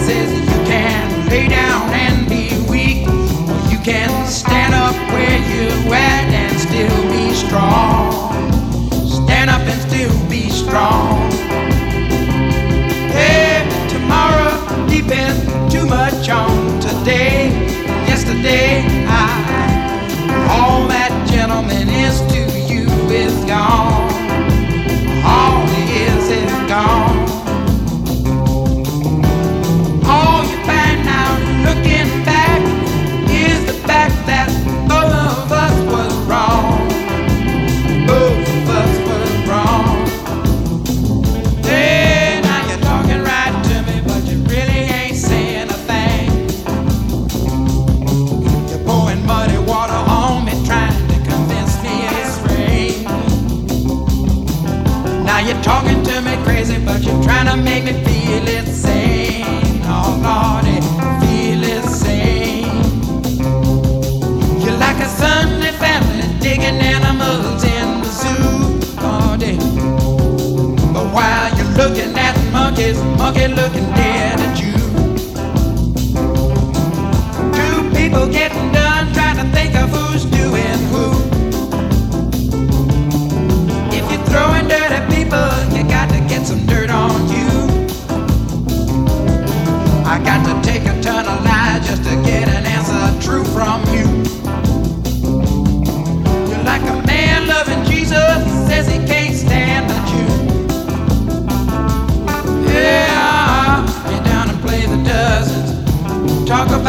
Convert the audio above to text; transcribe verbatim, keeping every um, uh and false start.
says you can lay down and be weak, or you can stand up where you're at and still be strong. Stand up and still be strong. Hey, tomorrow depends too much on today. Yesterday, I, all that gentleman is to you is gone. All he is is gone. All you find out looking back is the fact that both of us was wrong. Both of us was wrong. Hey, now you're talking right to me, but you really ain't saying a thing. You're pouring muddy water on me, trying to convince me it's rain. Now you're talking to me crazy, but you're trying to make me feel it sane. Oh Lordy, feel it sane. You're like a Sunday family digging animals in the zoo, Lordy. But while you're looking at monkeys, monkey looking dead at you. Two people getting done trying to think of who's doing who. If you're throwing dirt at people, you got to get some dirt on you. I got to take a ton of lies just to get an answer true from you. You're like a man loving Jesus, says he can't stand the Jew. Yeah, get down and play the dozens. Talk about